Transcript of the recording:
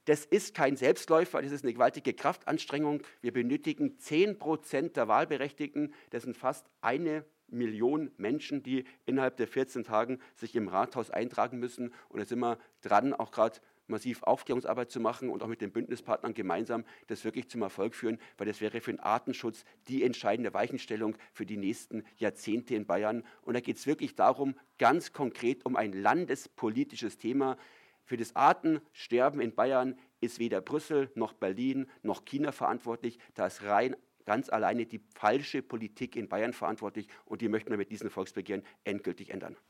Das ist kein Selbstläufer, das ist eine gewaltige Kraftanstrengung. Wir benötigen 10% der Wahlberechtigten. Das sind fast 1 Million Menschen, die innerhalb der 14 Tagen sich im Rathaus eintragen müssen. Und da sind wir dran, auch gerade massiv Aufklärungsarbeit zu machen und auch mit den Bündnispartnern gemeinsam das wirklich zum Erfolg führen, weil das wäre für den Artenschutz die entscheidende Weichenstellung für die nächsten Jahrzehnte in Bayern. Und da geht es wirklich darum, ganz konkret um ein landespolitisches Thema. Für das Artensterben in Bayern ist weder Brüssel noch Berlin noch China verantwortlich. Da ist rein ganz alleine die falsche Politik in Bayern verantwortlich und die möchten wir mit diesem Volksbegehren endgültig ändern.